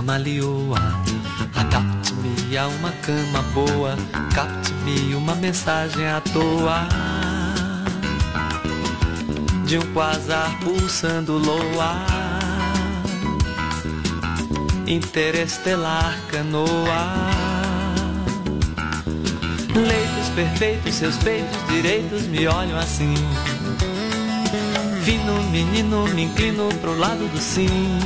camaleoa. Adapte-me a uma cama boa, capte-me uma mensagem à toa. De um quasar pulsando loa, interestelar canoa. Leitos perfeitos, seus peitos direitos me olham assim. Fino menino, me inclino pro lado do sim.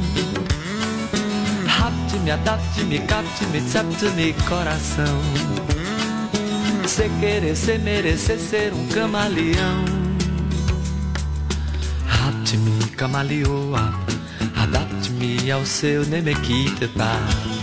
Rapte-me, adapte-me, capte-me, desapte-me, coração. Se querer, se merecer ser um camaleão. Rapte-me, camaleoa, adapte-me ao seu Nemequitepa.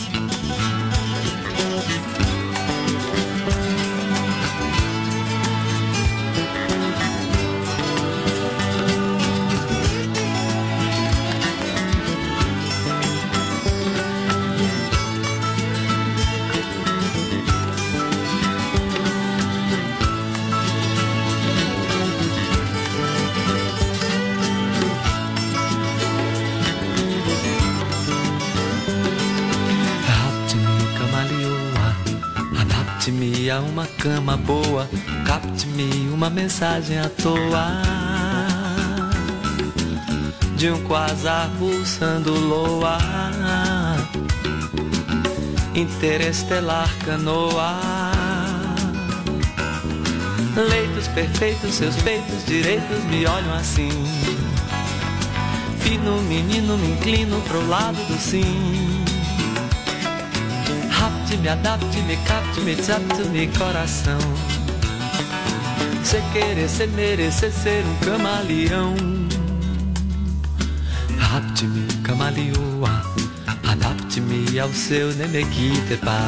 Adapte-me a uma cama boa, capte-me uma mensagem à toa. De um quasar pulsando loa, interestelar canoa. Leitos perfeitos, seus peitos direitos me olham assim. Fino menino, me inclino pro lado do sim. Rapte-me, adapte-me, capte-me, desapte-me, coração. Se querer, se merecer ser um camaleão. Rapte-me, camaleoa, adapte-me ao seu Nemequitepa.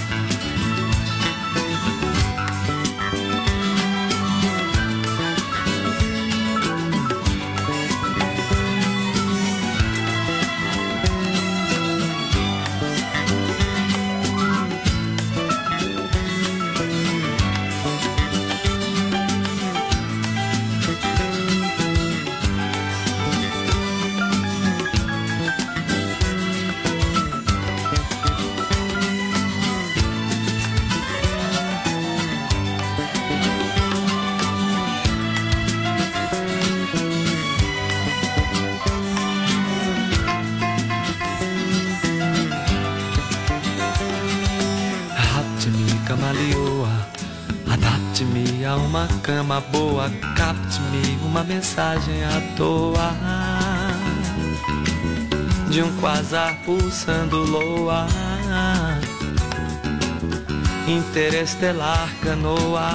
Adapte-me a uma cama boa, capte-me uma mensagem à toa. De um quasar pulsando loa, interestelar canoa.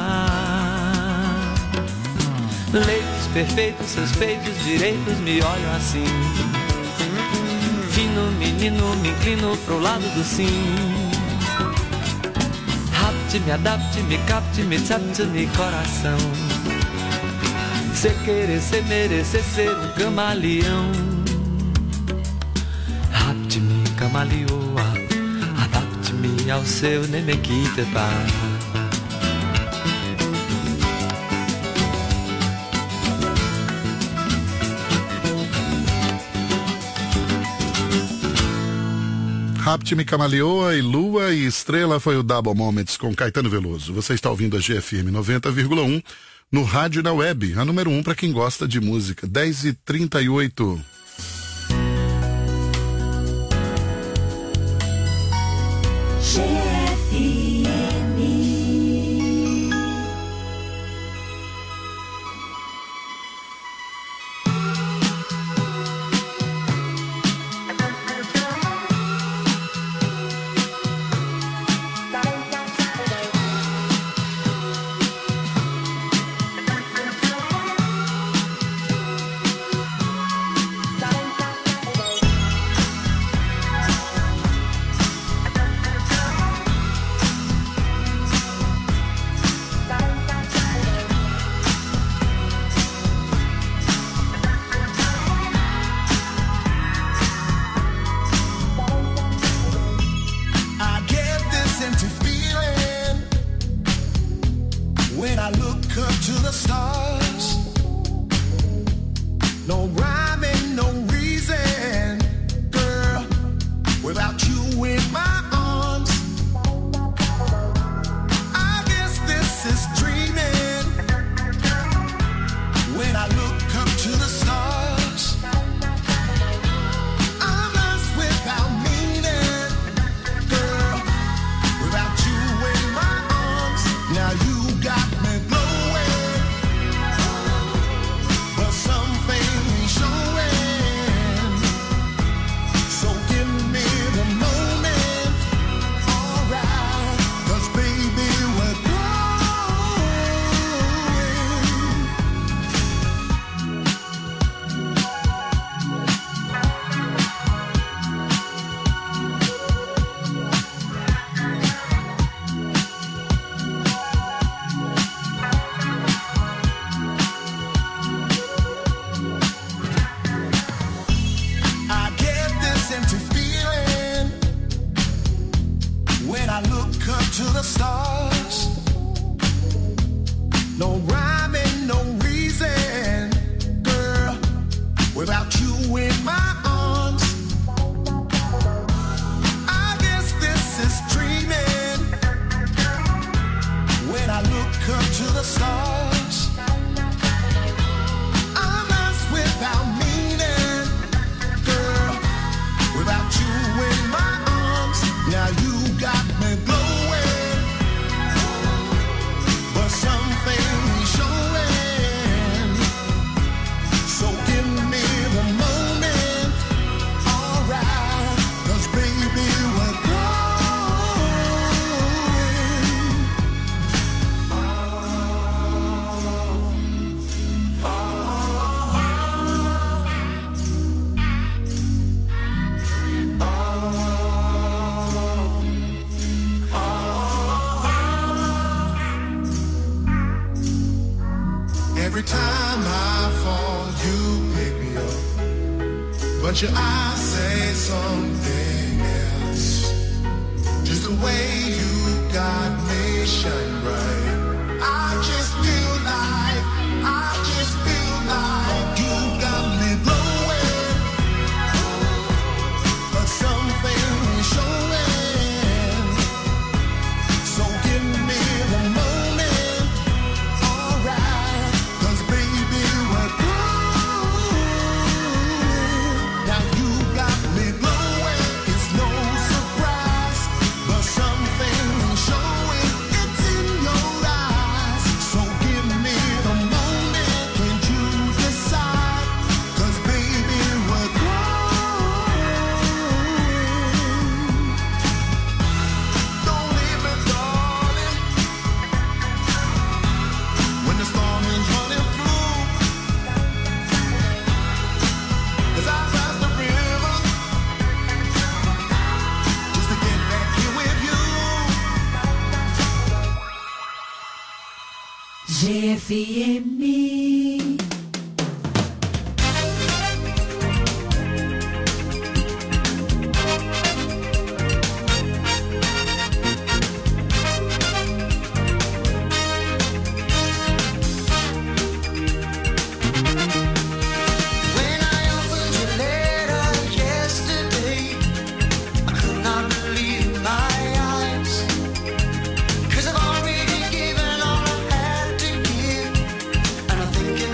Leitos perfeitos, seus peitos direitos me olham assim. Fino menino, me inclino pro lado do sim. Rapte-me, adapte-me, capte-me, desapte-me, coração. Se querer, se merecer ser um camaleão. Rapte-me, camaleoa, adapte-me ao seu Nemequitepa. Rapte-me, Camaleoa, e Lua e Estrela foi o Double Moments com Caetano Veloso. Você está ouvindo a GFM 90,1 no rádio e na web, a número 1 para quem gosta de música. 10h38. Every time I fall, you pick me up. But your eyes say something else. Just the way you got me shine bright. I just feel like you got me blowing. But something is showing. So give me the moment, alright. 'Cause baby, we're growing. Now you got me blowing. It's no surprise, but something is showing. It's in your eyes. So give me the moment, can't you decide? 'Cause baby, we're growing. Don't leave me, darling, when the storm is running through. 'Cause I crossed the river just to get back here with you. GFM. When I opened your letter yesterday, I could not believe my eyes. 'Cause I've already given all I had to give, and I think it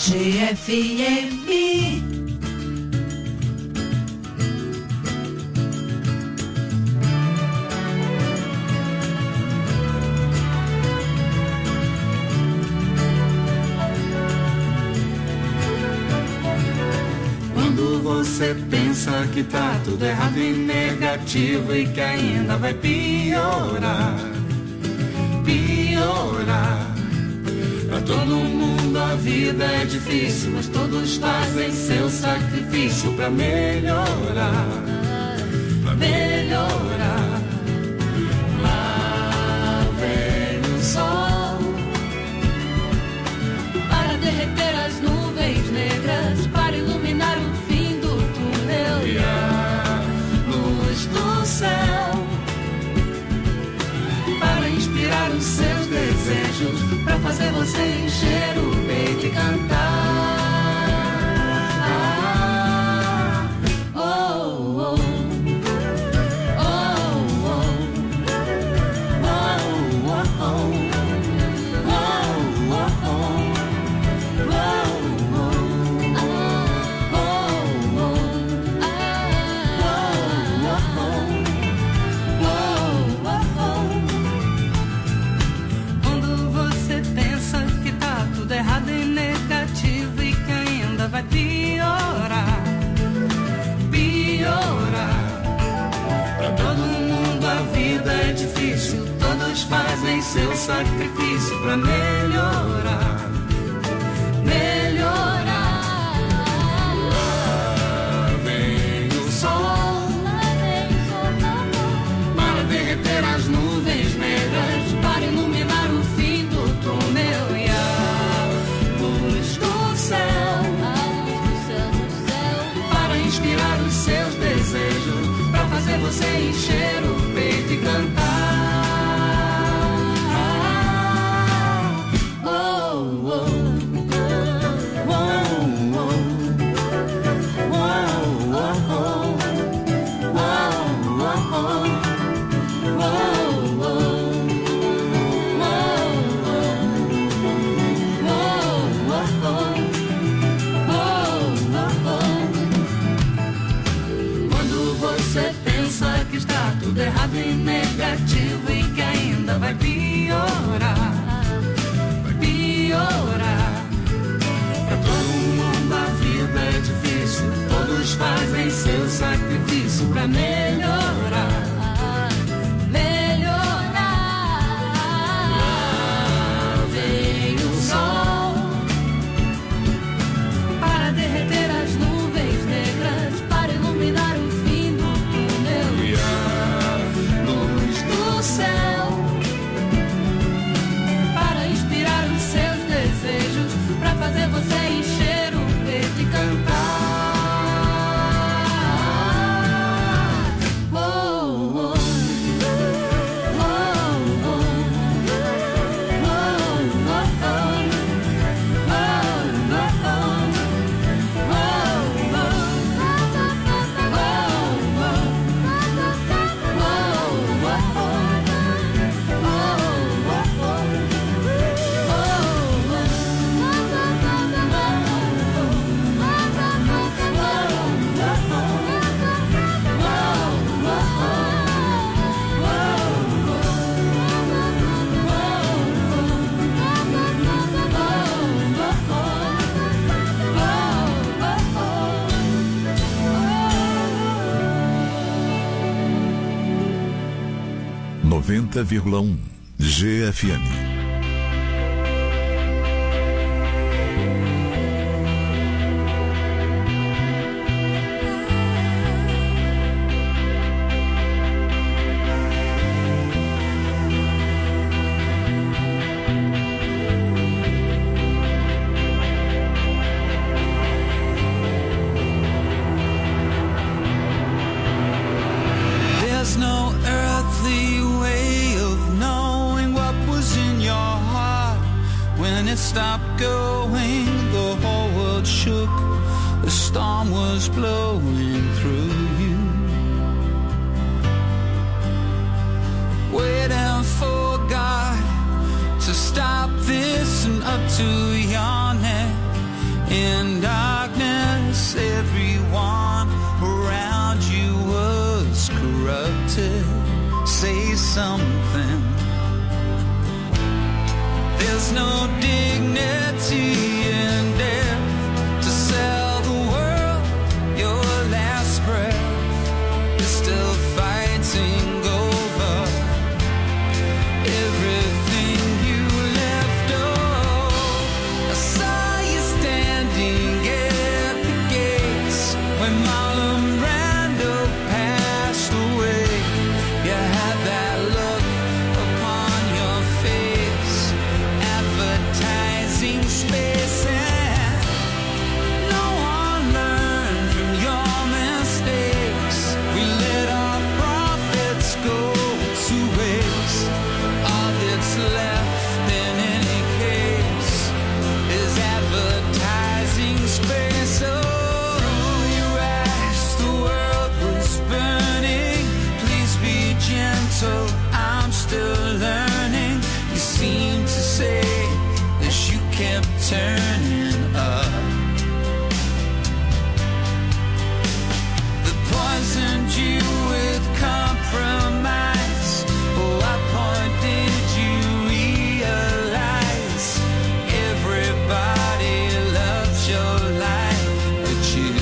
GFM. Quando você pensa que tá tudo errado e negativo e que ainda vai piorar, piorar. Pra todo mundo a vida é difícil, mas todos fazem seu sacrifício pra melhorar, pra melhorar. Lá vem o sol para derreter as nuvens negras, para iluminar o fim do túnel e a luz do céu, para inspirar os seus desejos, para fazer você encher o peito e cantar. Oh, oh, oh, oh, oh, errado e negativo e que ainda vai piorar, piorar. Pra todo mundo a vida é difícil, todos fazem seu sacrifício pra melhorar, melhorar. Lá vem o sol para derreter as nuvens negras, para iluminar o fim do túnel e para inspirar os seus desejos, para fazer você encher o peito e cantar. Oh, oh, oh, oh, que está tudo errado e negativo e que ainda vai piorar, vai piorar. Pra todo mundo a vida é difícil, todos fazem seu sacrifício pra melhorar, melhorar. Lá vem o sol para derreter as nuvens negras, para iluminar o céu, para inspirar os seus desejos, para fazer você encher o peito e cantar. Oh, oh, ...90,1 GFM. There's no earthly way of knowing what was in your heart. When it stopped going, the whole world shook. The storm was blowing through you. Waiting for God to stop this and up to your neck. In darkness, everyone around you was corrupted. Say something. There's no dignity in death to sell the world your last breath. You're still fighting over everything you left. Oh, I saw you standing at the gates when Marlon Brando passed away. You had that look upon your face, advertising space, and no one learned from your mistakes. We let our profits go to waste. All that's left in any case is advertising space. Oh, you asked, the world was burning. Please be gentle, I'm still learning. You seem to say that you kept turning up. They poisoned you with compromise. Oh, at what point did you realize everybody loves your life but you?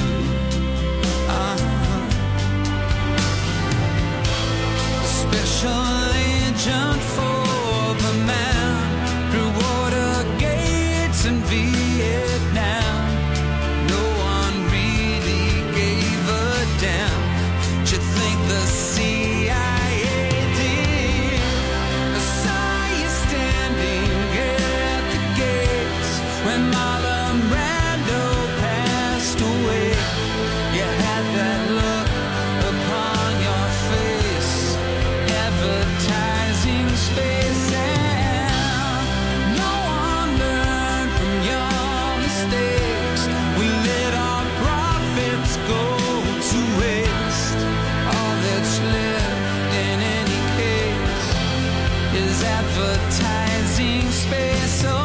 Special agent for the man through water gates in Vietnam. No one really gave a damn. Do you think the CIA did? I saw you standing at the gates when Marlon Brando passed away. You had that look upon your face, advertising space, and no one learned from your mistakes. We let our profits go to waste. All that's left in any case is advertising space. Oh.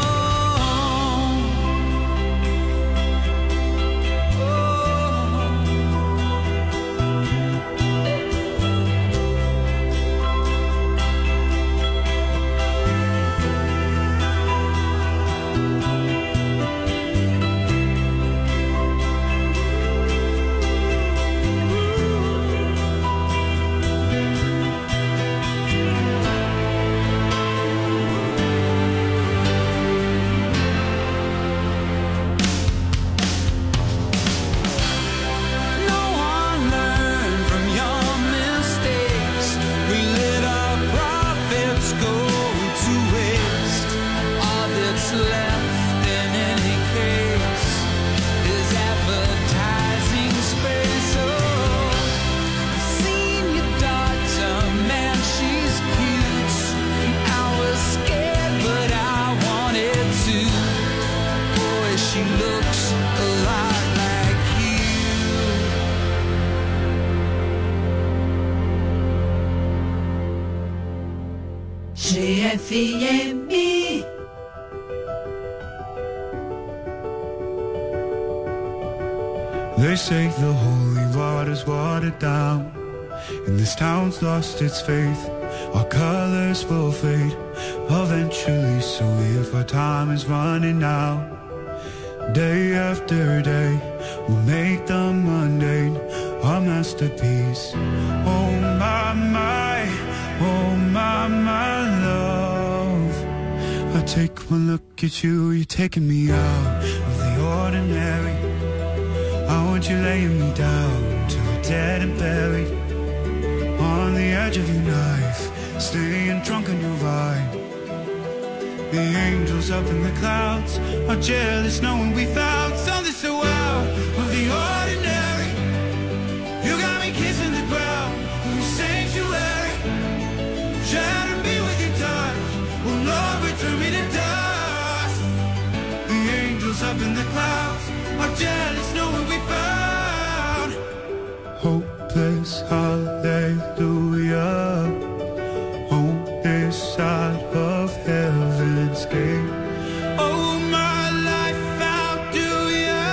No one learned from your mistakes. We let our profits go to waste. All that's left in any case is advertising space. Oh, I've seen your daughter, man, she's cute. I was scared, but I wanted to. Boy, she looks a lot like you. GFM. They say the holy water's watered down, and this town's lost its faith. Our colors will fade eventually, so if our time is running out, day after day, we'll make the mundane our masterpiece. Oh my, oh my love. I take one look at you, you're taking me out of the ordinary. I want you laying me down to the dead and buried on the edge of your knife, staying drunk on your vine. The angels up in the clouds are jealous knowing we found something so out of the ordinary. You got me kissing the ground of your sanctuary, shatter me with your touch, oh Lord, return me to dust. The angels up in the clouds are jealous knowing we found hopeless hallelujah on this side of heaven's gate. Oh my life, how do you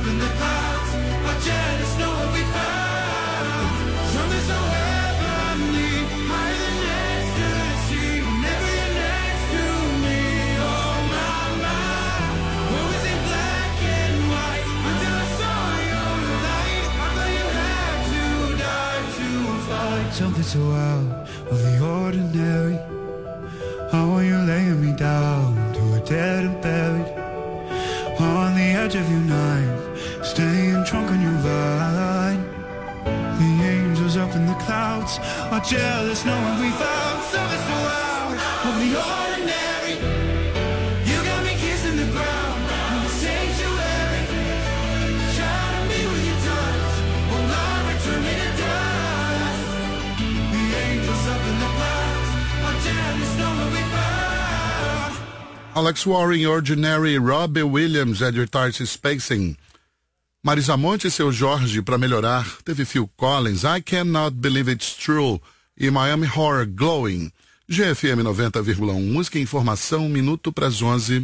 up in the clouds. Our jealous know what we found. Something so heavenly, higher than ecstasy. Whenever you're next to me, oh my, my. What was in black and white until I saw your light. I thought you had to die to fight. Something so out of the ordinary. How are you laying me down to a dead and buried? On the edge of your night, staying drunk on your vine. The angels up in the clouds are jealous knowing we found something so out of the ordinary. You got me kissing the ground in the sanctuary. Shadow me with your touch. Oh Lord, return me to dust. The angels up in the clouds are jealous knowing we found. Alex Warren, Ordinary, Robbie Williams, Advertise Spacing. Marisa Monte e seu Jorge, para melhorar, teve Phil Collins, I Cannot Believe It's True e Miami Horror, Glowing. GFM 90,1, música e informação, minuto para as 11.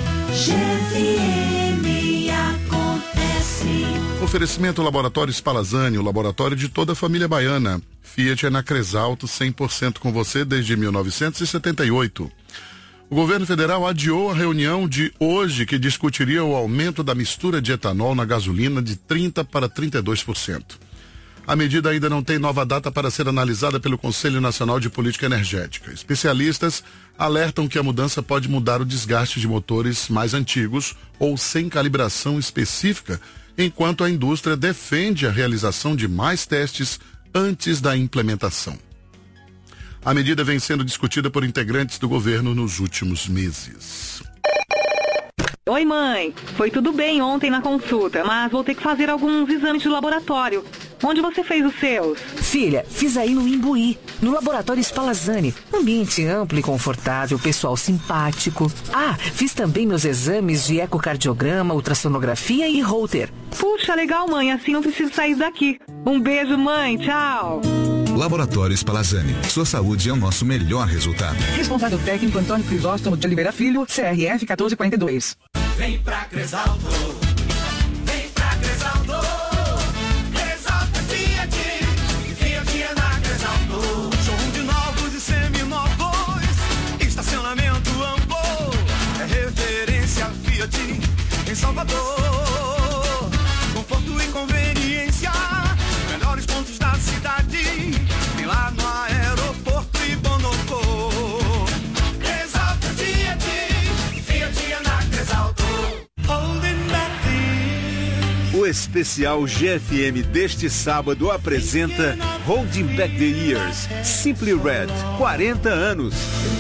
GFM acontece. Oferecimento Laboratório Spallanzani, o laboratório de toda a família baiana. Fiat é na Cresalto, 100% com você desde 1978. O governo federal adiou a reunião de hoje que discutiria o aumento da mistura de etanol na gasolina de 30% para 32%. A medida ainda não tem nova data para ser analisada pelo Conselho Nacional de Política Energética. Especialistas alertam que a mudança pode mudar o desgaste de motores mais antigos ou sem calibração específica, enquanto a indústria defende a realização de mais testes antes da implementação. A medida vem sendo discutida por integrantes do governo nos últimos meses. Oi, mãe. Foi tudo bem ontem na consulta, mas vou ter que fazer alguns exames de laboratório. Onde você fez os seus? Filha, fiz aí no Imbuí, no Laboratório Spallanzani. Ambiente amplo e confortável, pessoal simpático. Ah, fiz também meus exames de ecocardiograma, ultrassonografia e Holter. Puxa, legal, mãe. Assim não preciso sair daqui. Um beijo, mãe. Tchau. Laboratório Spallanzani. Sua saúde é o nosso melhor resultado. Responsável técnico Antônio Crisóstomo de Oliveira Filho, CRF 1442. Vem pra Cresalto. Vem pra Cresalto. Cresalto é Fiat. Fiat é na Cresalto. Showroom de novos e seminovos, estacionamento amplo, é referência Fiat em Salvador. Conforto e conveniência, melhores pontos da cidade, tem lá no aeroporto e Bonocô. Cresalto é Fiat. Fiat é na Cresalto. Holding back the years. O especial GFM deste sábado apresenta Holding Back the Years, Simply Red, 40 anos.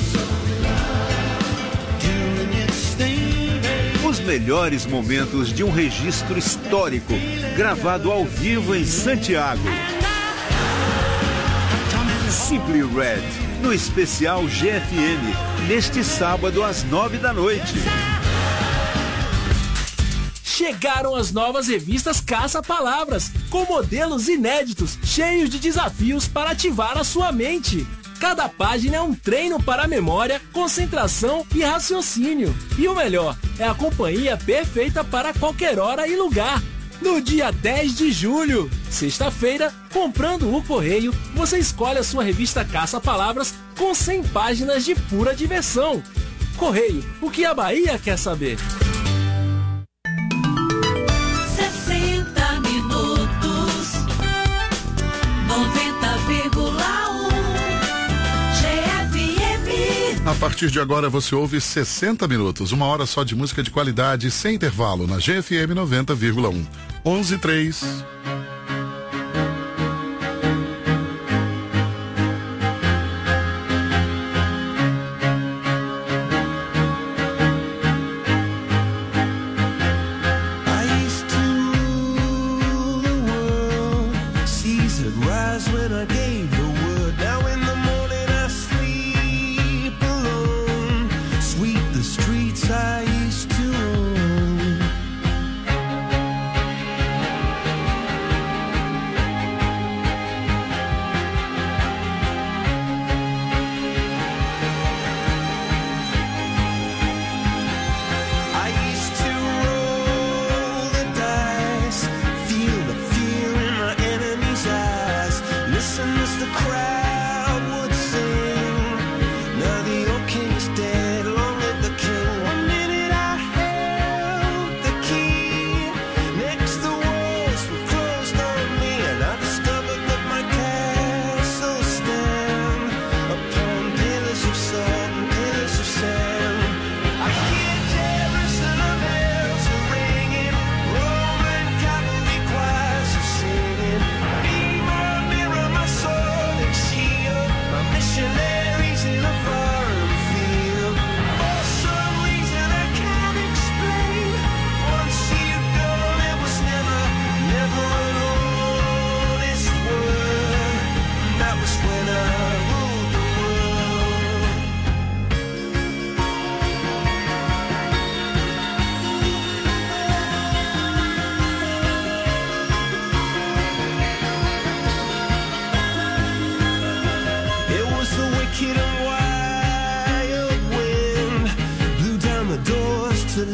Os melhores momentos de um registro histórico, gravado ao vivo em Santiago. Simply Red, no especial GFM, neste sábado às 9 da noite. Chegaram as novas revistas Caça-Palavras, com modelos inéditos, cheios de desafios para ativar a sua mente. Cada página é um treino para a memória, concentração e raciocínio. E o melhor, é a companhia perfeita para qualquer hora e lugar. No dia 10 de julho, sexta-feira, comprando o correio, você escolhe a sua revista Caça-Palavras com 100 páginas de pura diversão. Correio, o que a Bahia quer saber? 60 minutos, 90,1 GFM. A partir de agora você ouve 60 minutos, uma hora só de música de qualidade, sem intervalo, na GFM 90,1. 11:03.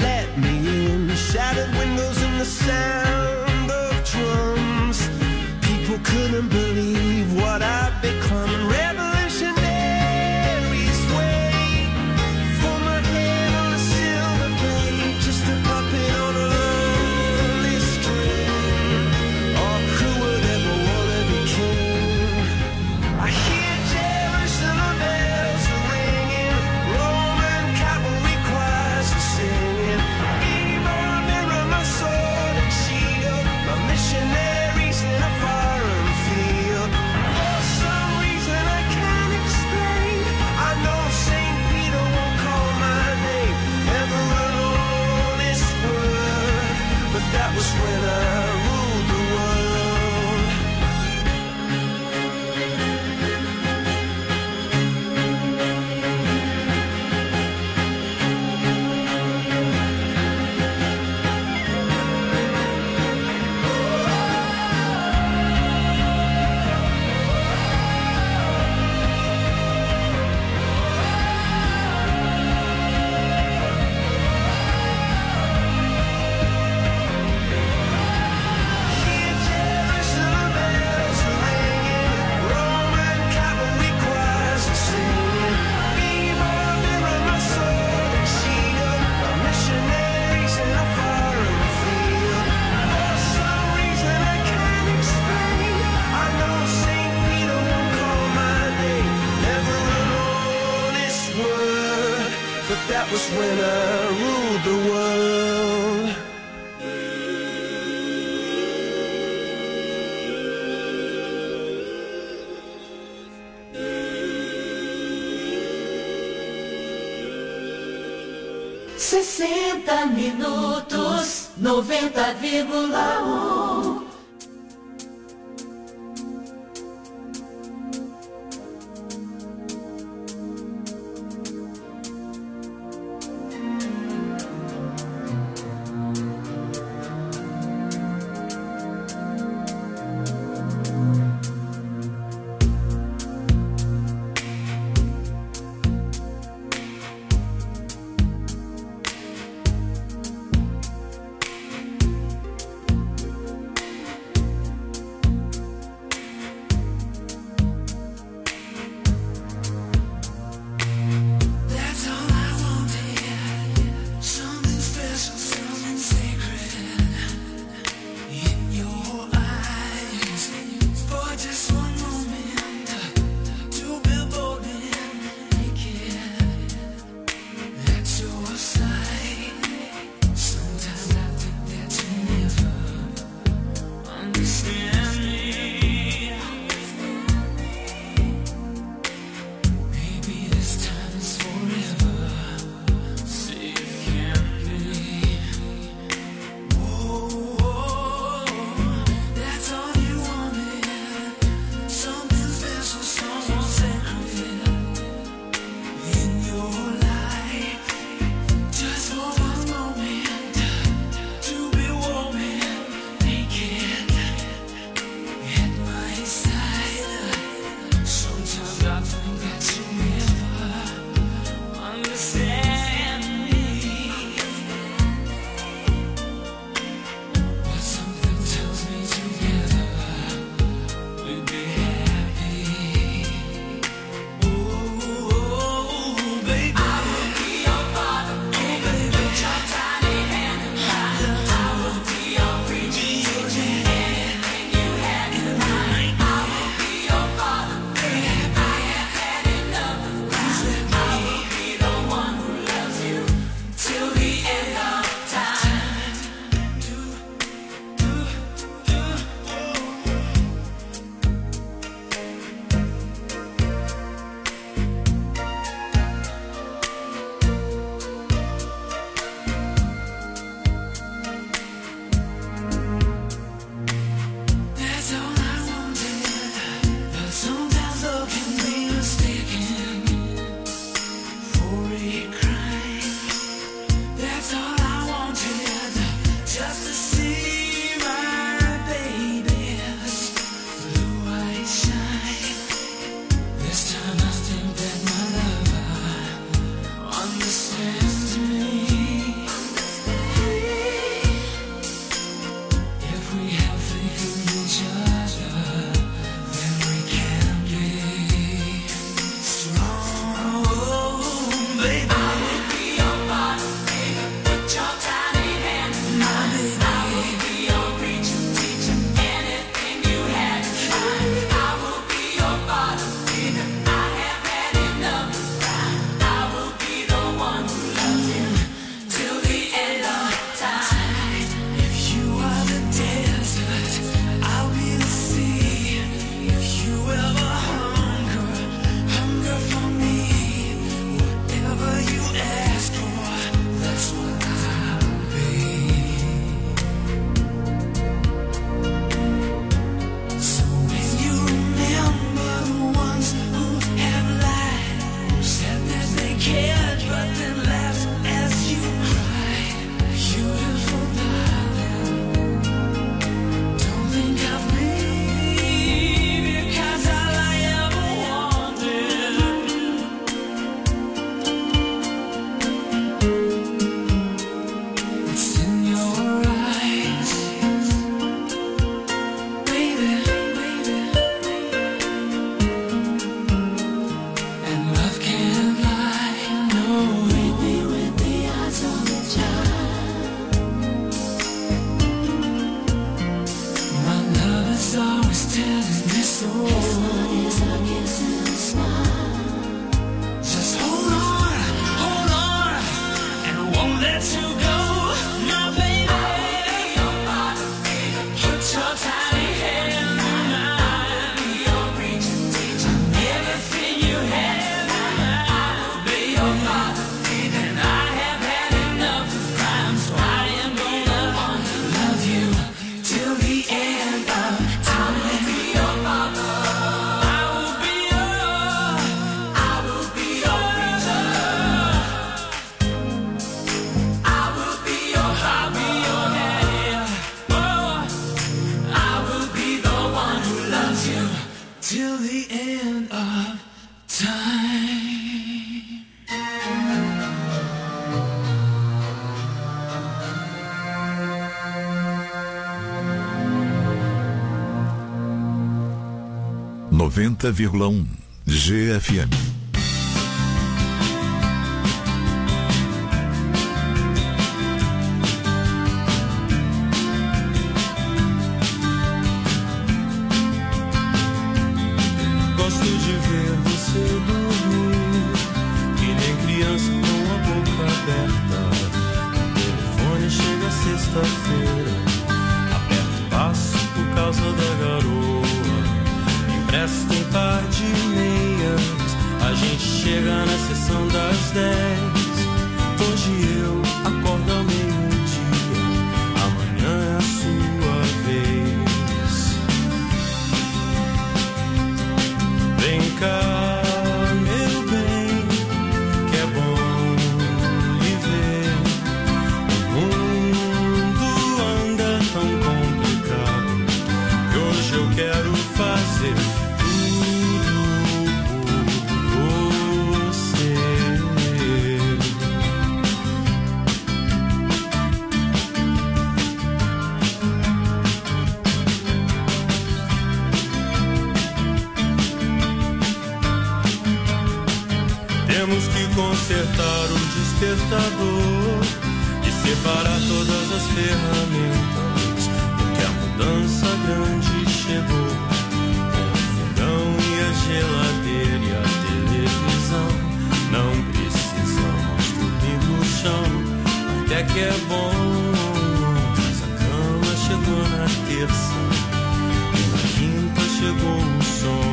let me in. Shattered windows and the sound of drums. People couldn't believe what I'd become. Revolutionaries wait for my head on a silver plate, just a puppet on a lonely string. Oh, who would ever wanna be king? I hear Jerusalem bells ringing, Roman cavalry choirs are singing. Evil mirror, my sword and shield, my missionaries in a foreign field. For some reason I can't explain, I know St. Peter won't call my name ever alone this word, but that was when I ruled the world. Hear Jerusalem bells ringing, Roman cavalry choirs are singing. Evil mirror, my sword and shield, my missionaries in a foreign field. For some reason I can't explain, I know St. Peter won't call my name ever alone this word, but that was when I ruled the world. Minutos 90,1. telling me so. Just hold on, and I won't let you go, my baby. Put your tiny hand in mine. Everything you have, I will be your father. And I have had enough of crime, so I am gonna love you till the end of time. I will be your father. I will be your preacher. I will be your daddy. Oh, I will be the one who loves you till the end of time. GFM. Gosto de ver você dormir, que nem criança com a boca aberta. O telefone chega sexta-feira, aperto o passo por causa da garoa. Empresta um par de meias, a gente chega na sessão das 10. Hoje eu acordo ao meio-dia, amanhã é a sua vez. Vem cá, meu bem, que é bom lhe ver. O mundo anda tão complicado que hoje eu quero fazer tudo por você. Temos que consertar o despertador e separar todas as ferramentas, porque a mudança grande chegou. Com o fogão e a geladeira e a televisão, não precisamos dormir no chão, até que é bom. Mas a cama chegou na terça e na quinta chegou o som.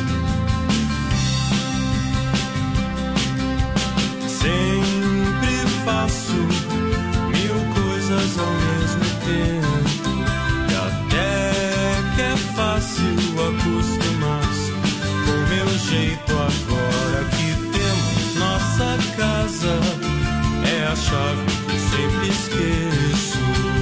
Sempre faço 1000 coisas ao mesmo tempo, e até que é fácil acostumar-se com o meu jeito. Agora que temos nossa casa, é a chave que eu sempre esqueço.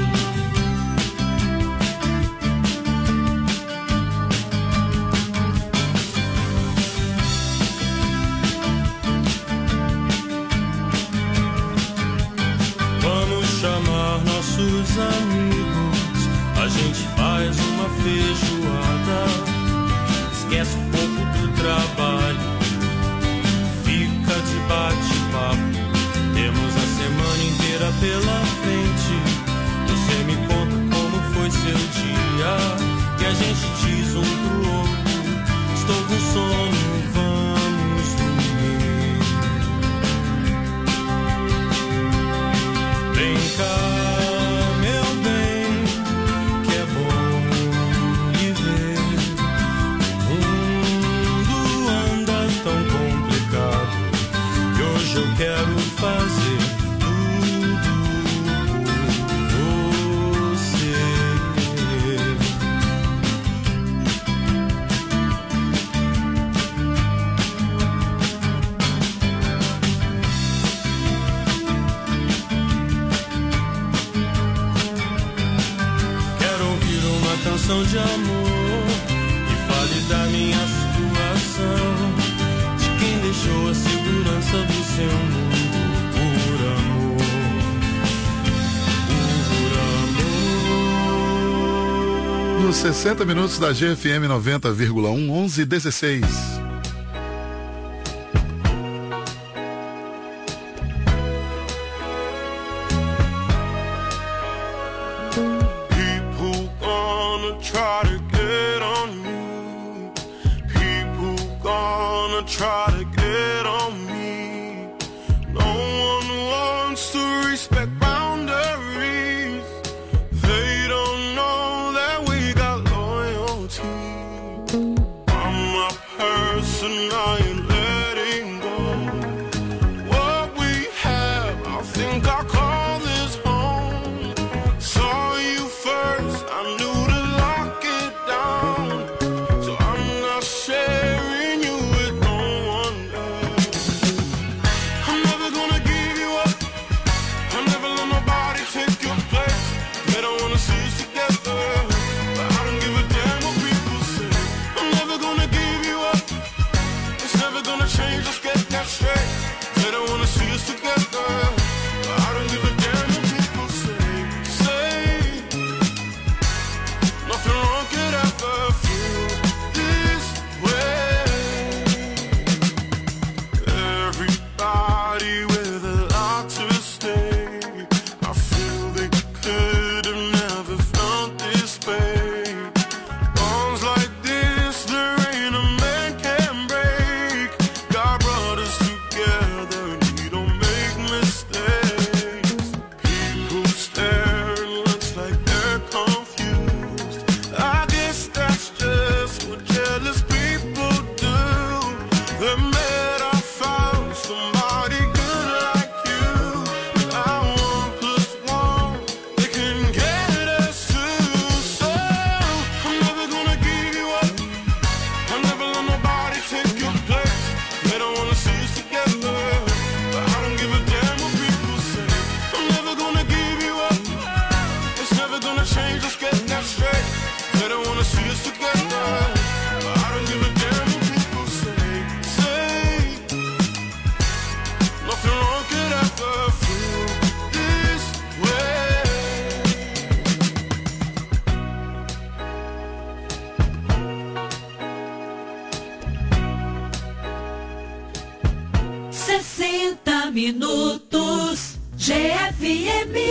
Nossos amigos, a gente faz uma feijoada, esquece um pouco do trabalho, fica de bate-papo. Temos a semana inteira pela frente. Você me conta como foi seu dia, e a gente diz um pro outro: estou com sono, vamos dormir. Vem cá, eu quero fazer tudo por você. Quero ouvir uma canção de amor que fale da minha situação, de quem deixou a segurança do seu mundo por amor, por amor. Nos 60 minutos da GFM 90,1, 11h16. People gonna try to get on you. GFM.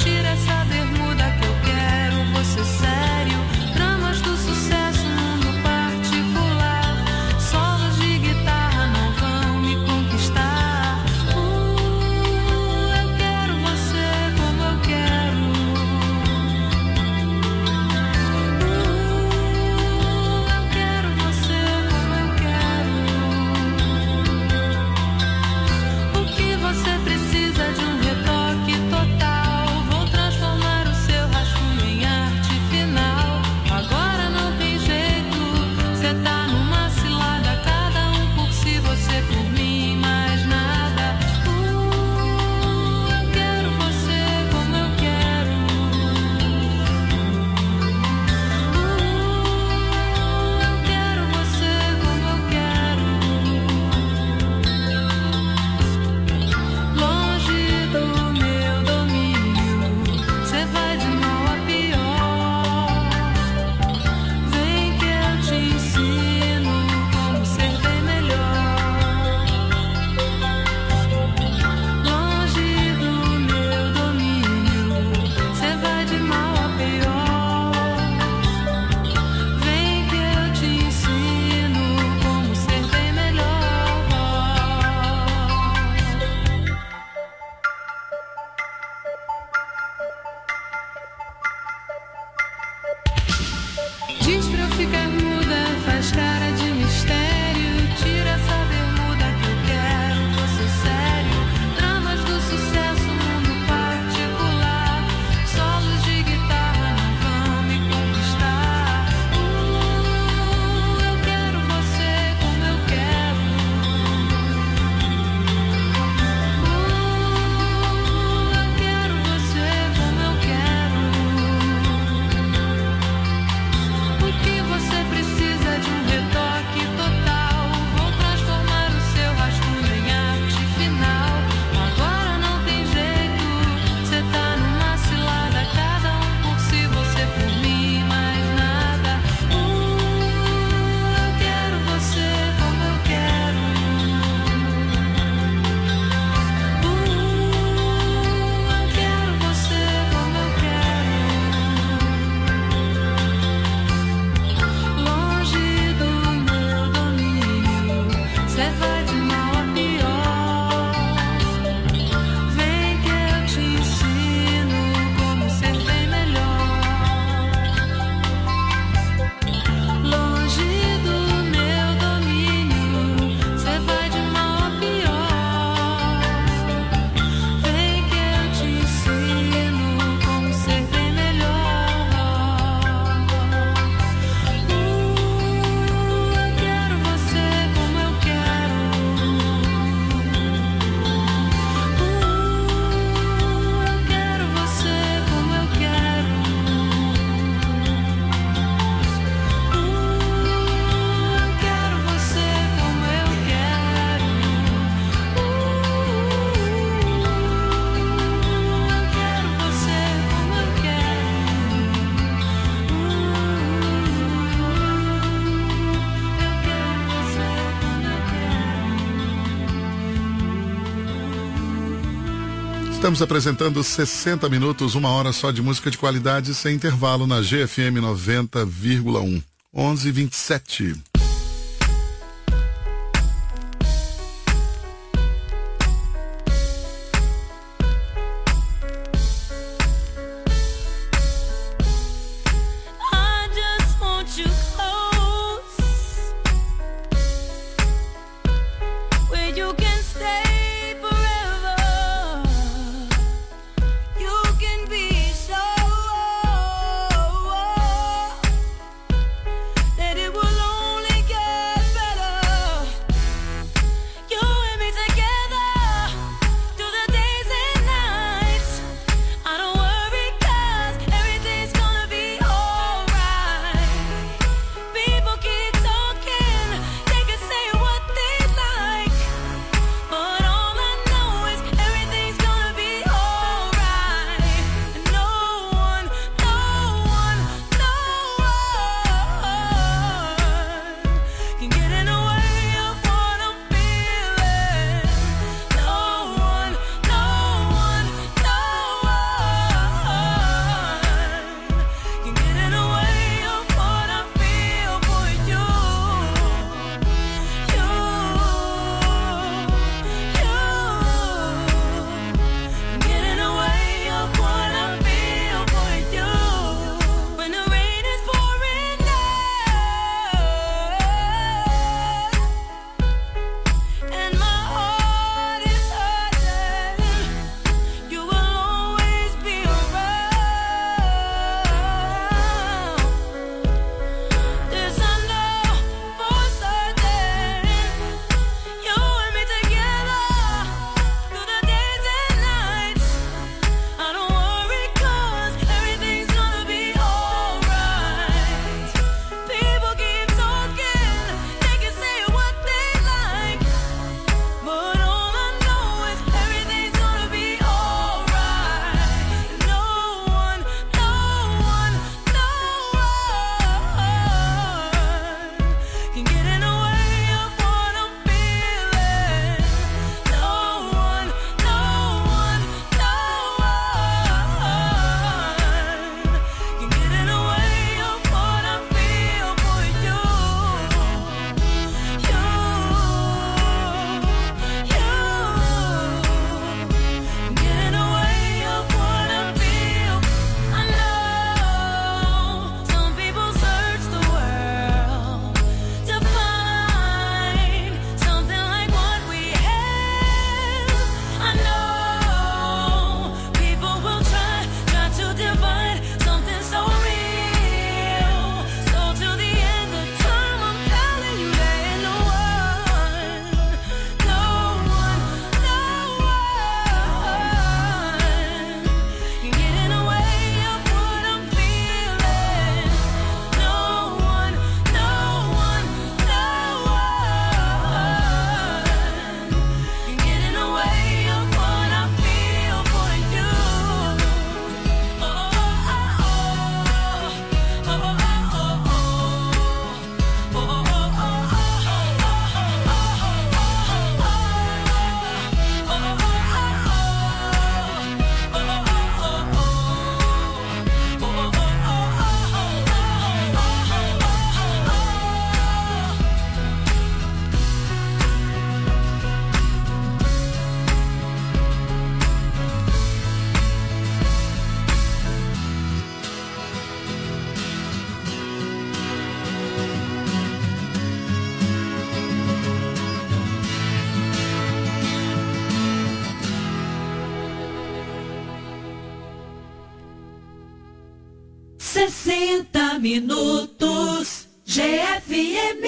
Sério, dramas do sucesso, mundo Estamos apresentando 60 minutos, 1 hora só de música de qualidade, sem intervalo na GFM 90,1. 11h27. minutos. GFM.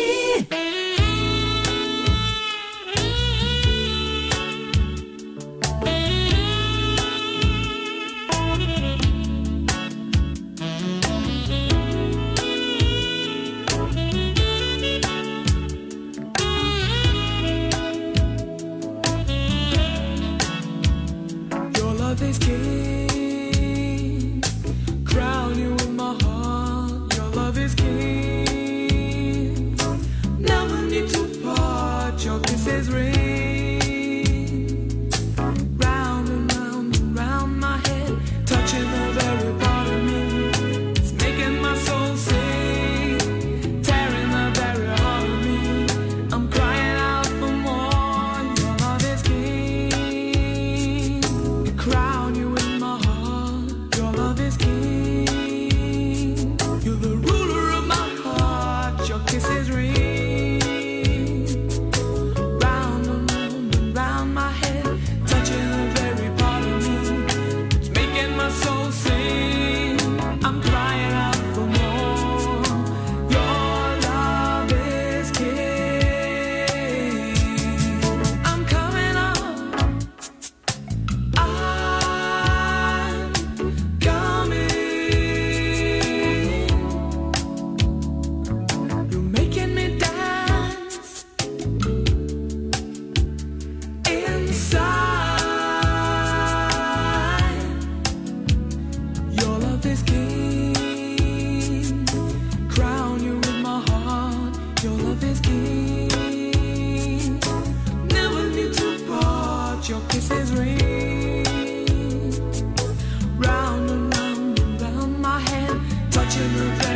Your love is king. Crown you in my heart. Your love is king. Never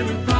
everybody.